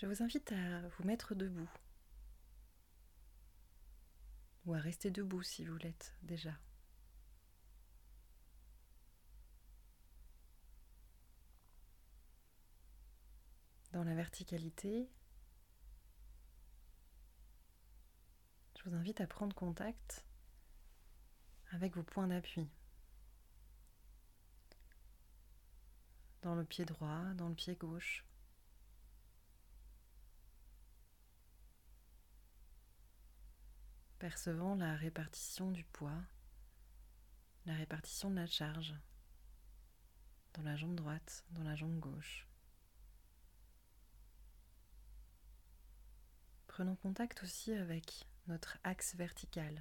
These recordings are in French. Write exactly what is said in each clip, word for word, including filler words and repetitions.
Je vous invite à vous mettre debout ou à rester debout si vous l'êtes déjà. Dans la verticalité, je vous invite à prendre contact avec vos points d'appui. Dans le pied droit, dans le pied gauche. Percevant la répartition du poids, la répartition de la charge dans la jambe droite, dans la jambe gauche. Prenons contact aussi avec notre axe vertical,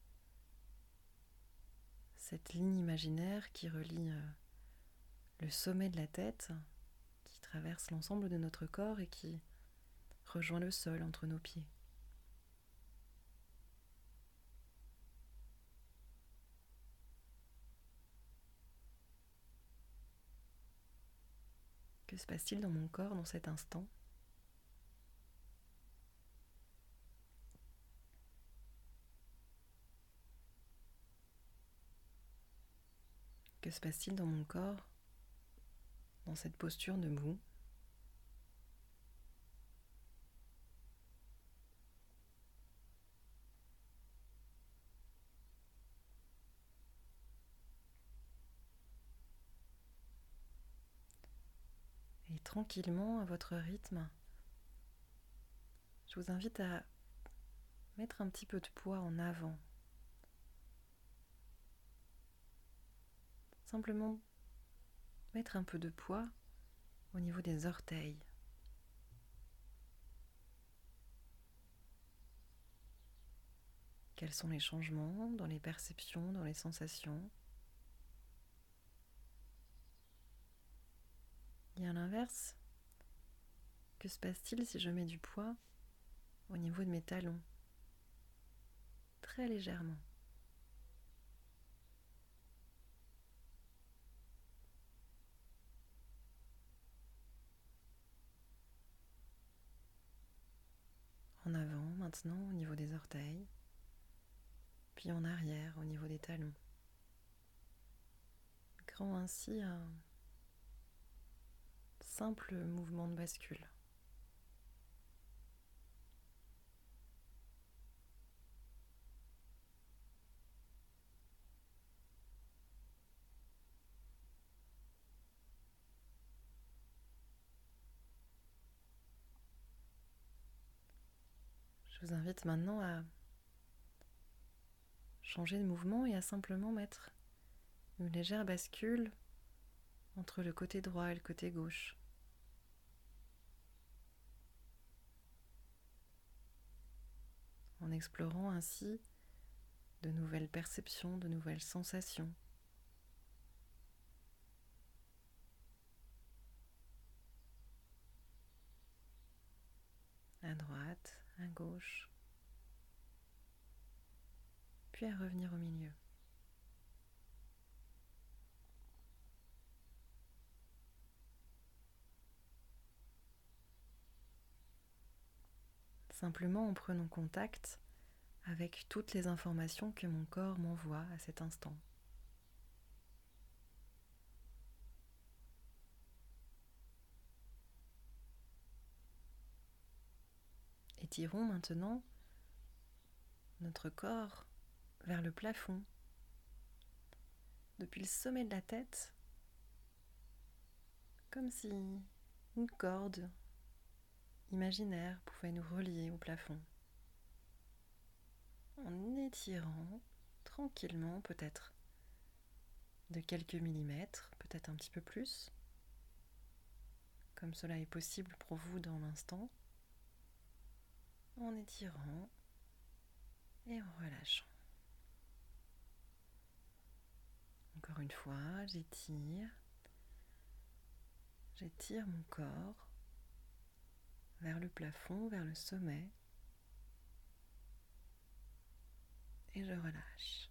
cette ligne imaginaire qui relie euh, le sommet de la tête, qui traverse l'ensemble de notre corps et qui rejoint le sol entre nos pieds. Que se passe-t-il dans mon corps dans cet instant ? Que se passe-t-il dans mon corps dans cette posture debout ? Et tranquillement, à votre rythme, je vous invite à mettre un petit peu de poids en avant. Simplement mettre un peu de poids au niveau des orteils. Quels sont les changements dans les perceptions, dans les sensations ? Et à l'inverse, que se passe-t-il si je mets du poids au niveau de mes talons ? Très légèrement. En avant maintenant au niveau des orteils, puis en arrière au niveau des talons. Créant ainsi un simple mouvement de bascule. Je vous invite maintenant à changer de mouvement et à simplement mettre une légère bascule entre le côté droit et le côté gauche. En explorant ainsi de nouvelles perceptions, de nouvelles sensations. À droite, à gauche, puis à revenir au milieu. Simplement en prenant contact avec toutes les informations que mon corps m'envoie à cet instant. Étirons maintenant notre corps vers le plafond, depuis le sommet de la tête, comme si une corde imaginaire pouvait nous relier au plafond. En étirant tranquillement, peut-être de quelques millimètres, peut-être un petit peu plus, comme cela est possible pour vous dans l'instant, en étirant et en relâchant. Encore une fois, j'étire, j'étire mon corps vers le plafond, vers le sommet, et je relâche.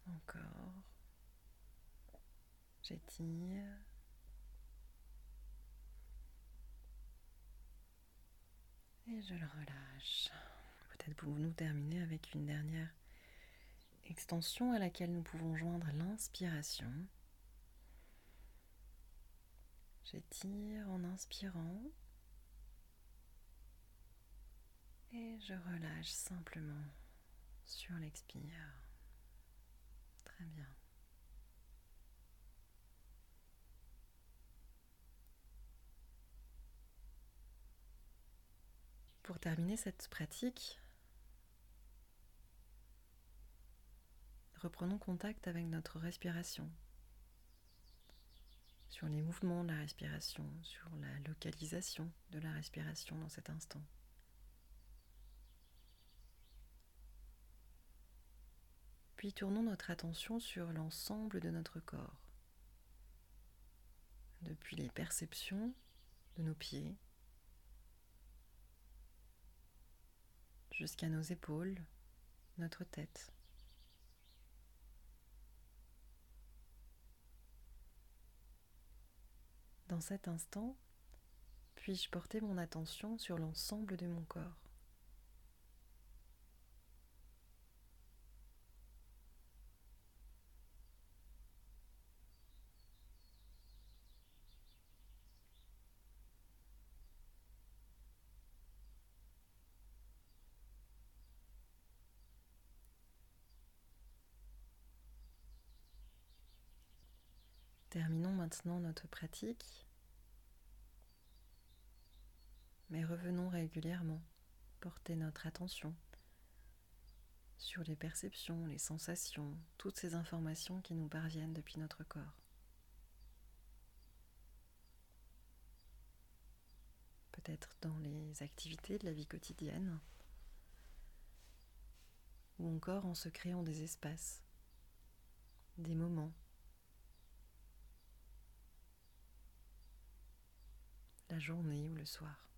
Encore, j'étire Et je le relâche. Peut-être pouvons-nous terminer avec une dernière extension à laquelle nous pouvons joindre l'inspiration. J'étire en inspirant et je relâche simplement sur l'expire. Très bien. Pour terminer cette pratique, reprenons contact avec notre respiration, sur les mouvements de la respiration, sur la localisation de la respiration dans cet instant. Puis tournons notre attention sur l'ensemble de notre corps, depuis les perceptions de nos pieds jusqu'à nos épaules, notre tête. Dans cet instant, puis-je porter mon attention sur l'ensemble de mon corps? Terminons maintenant notre pratique, mais revenons régulièrement porter notre attention sur les perceptions, les sensations, toutes ces informations qui nous parviennent depuis notre corps. Peut-être dans les activités de la vie quotidienne, ou encore en se créant des espaces, des moments, la journée ou le soir.